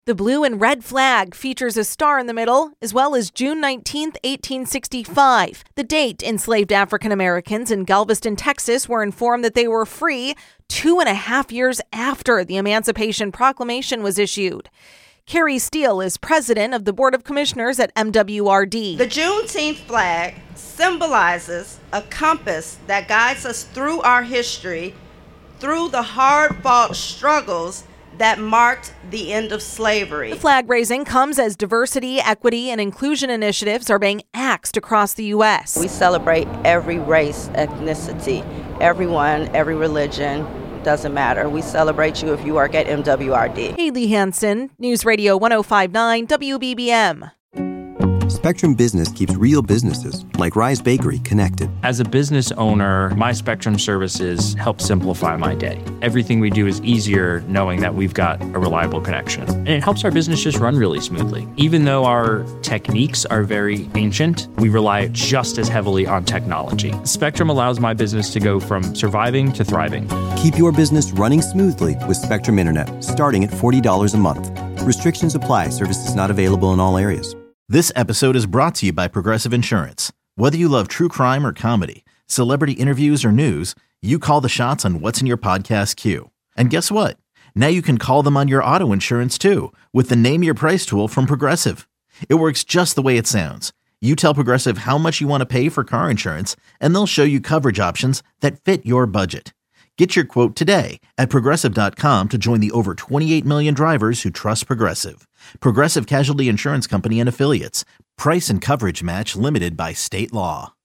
The blue and red flag features a star in the middle, as well as June 19th, 1865, the date enslaved African Americans in Galveston, Texas were informed that they were free 2.5 years after the Emancipation Proclamation was issued. Carrie Steele is president of the Board of Commissioners at MWRD. The Juneteenth flag symbolizes a compass that guides us through our history, through the hard-fought struggles that marked the end of slavery. The flag raising comes as diversity, equity, and inclusion initiatives are being axed across the U.S. We celebrate every race, ethnicity, everyone, every religion. Doesn't matter. We celebrate you if you work at MWRD. Haley Hansen, News Radio 105.9 WBBM. Spectrum Business keeps real businesses, like Rise Bakery, connected. As a business owner, my Spectrum services help simplify my day. Everything we do is easier knowing that we've got a reliable connection. And it helps our business just run really smoothly. Even though our techniques are very ancient, we rely just as heavily on technology. Spectrum allows my business to go from surviving to thriving. Keep your business running smoothly with Spectrum Internet, starting at $40 a month. Restrictions apply. Services not available in all areas. This episode is brought to you by Progressive Insurance. Whether you love true crime or comedy, celebrity interviews or news, you call the shots on what's in your podcast queue. And guess what? Now you can call them on your auto insurance too with the Name Your Price tool from Progressive. It works just the way it sounds. You tell Progressive how much you want to pay for car insurance, and they'll show you coverage options that fit your budget. Get your quote today at Progressive.com to join the over 28 million drivers who trust Progressive. Progressive Casualty Insurance Company and Affiliates. Price and coverage match limited by state law.